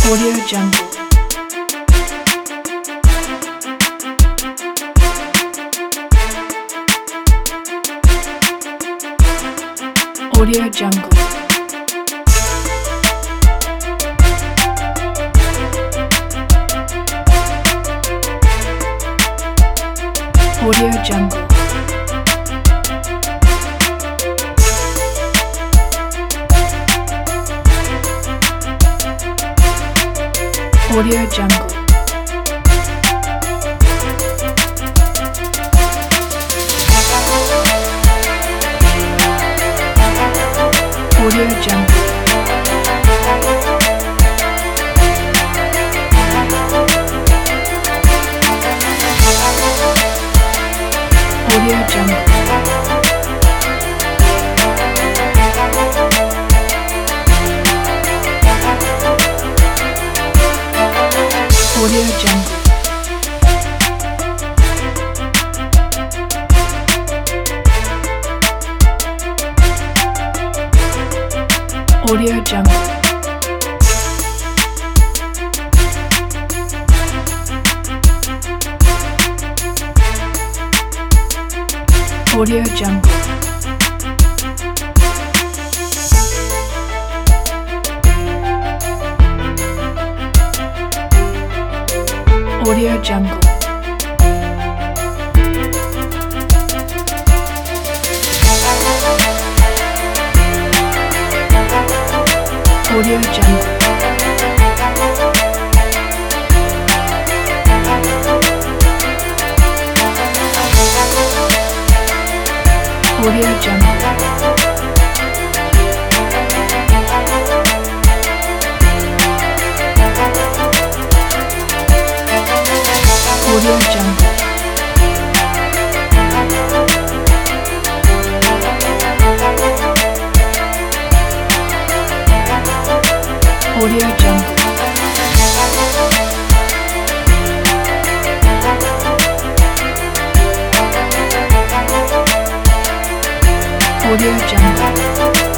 Audio Jungle. Audio Jungle. Audio Jungle. Audio Jungle. Audio Jungle. Audio Jungle. Audio Jungle. Audio Jungle. Audio Jungle. Audio Jungle. Audio Jungle. Audio Jungle. Audio Jungle. Audio Jungle. Audio Jungle.